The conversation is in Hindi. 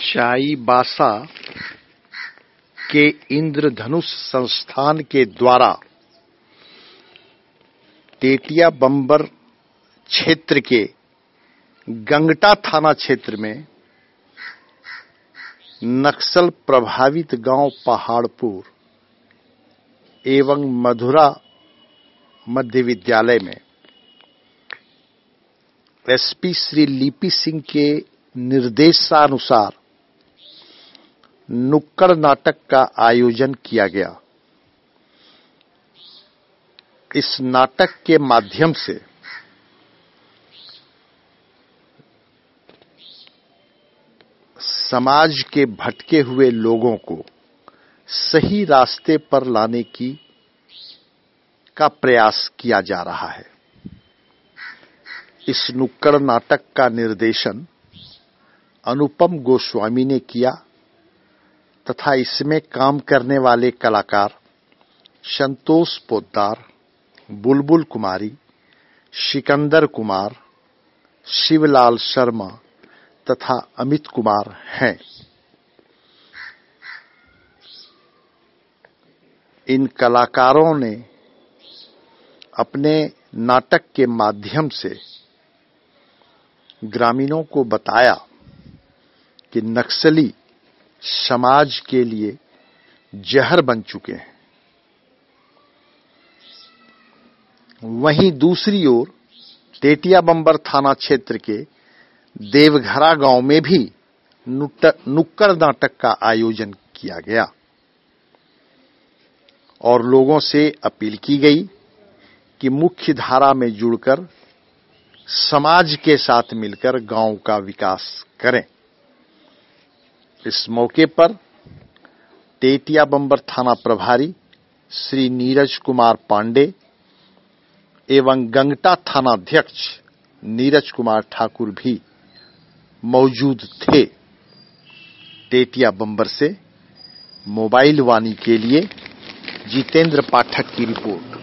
चाईबासा के इंद्रधनुष संस्थान के द्वारा टेटिया बंबर क्षेत्र के गंगटा थाना क्षेत्र में नक्सल प्रभावित गांव पहाड़पुर एवं मधुरा मध्य विद्यालय में एसपी श्री लिपि सिंह के निर्देशानुसार नुक्कड़ नाटक का आयोजन किया गया। इस नाटक के माध्यम से समाज के भटके हुए लोगों को सही रास्ते पर लाने का प्रयास किया जा रहा है। इस नुक्कड़ नाटक का निर्देशन अनुपम गोस्वामी ने किया तथा इसमें काम करने वाले कलाकार संतोष पोद्दार, बुलबुल कुमारी, सिकंदर कुमार, शिवलाल शर्मा तथा अमित कुमार हैं। इन कलाकारों ने अपने नाटक के माध्यम से ग्रामीणों को बताया कि नक्सली समाज के लिए जहर बन चुके हैं। वहीं दूसरी ओर टेटिया बंबर थाना क्षेत्र के देवघरा गांव में भी नुक्कड़ नाटक का आयोजन किया गया और लोगों से अपील की गई कि मुख्य धारा में जुड़कर समाज के साथ मिलकर गांव का विकास करें। इस मौके पर टेटिया बंबर थाना प्रभारी श्री नीरज कुमार पांडे एवं गंगटा थानाध्यक्ष नीरज कुमार ठाकुर भी मौजूद थे। टेटिया बंबर से मोबाइल वाणी के लिए जितेंद्र पाठक की रिपोर्ट।